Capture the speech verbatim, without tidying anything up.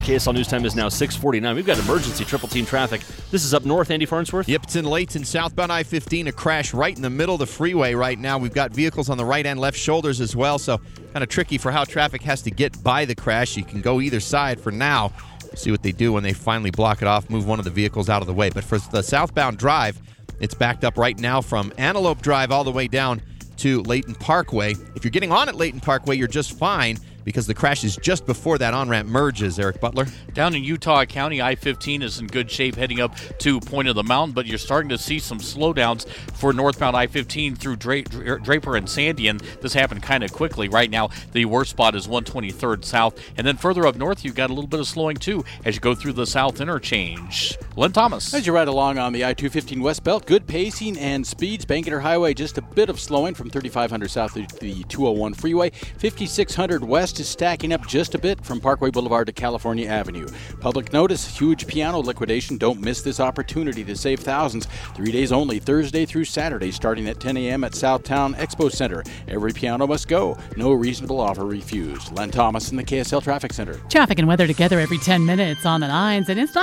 K S L News Time is now six forty-nine. We've got emergency triple team traffic. This is up north, Andy Farnsworth. Yep, it's in Layton, southbound I fifteen. A crash right in the middle of the freeway right now. We've got vehicles on the right and left shoulders as well, so kind of tricky for how traffic has to get by the crash. You can go either side for now. See what they do when they finally block it off, move one of the vehicles out of the way. But for the southbound drive, it's backed up right now from Antelope Drive all the way down to Layton Parkway. If you're getting on at Layton Parkway, you're just fine, because the crash is just before that on-ramp merges. Eric Butler. Down in Utah County, I fifteen is in good shape heading up to Point of the Mountain, but you're starting to see some slowdowns for northbound I fifteen through Dra- Dra- Draper and Sandy, and this happened kind of quickly. Right now, the worst spot is one twenty-third South, and then further up north, you've got a little bit of slowing, too, as you go through the South Interchange. Len Thomas. As you ride along on the I two fifteen West Belt, good pacing and speeds. Bangerter Highway, just a bit of slowing from thirty-five hundred South to the two oh one Freeway. fifty-six hundred West is stacking up just a bit from Parkway Boulevard to California Avenue. Public notice, huge piano liquidation. Don't miss this opportunity to save thousands. Three days only, Thursday through Saturday, starting at ten a.m. at Southtown Expo Center. Every piano must go. No reasonable offer refused. Len Thomas in the K S L Traffic Center. Traffic and weather together every ten minutes on the nines, and it's not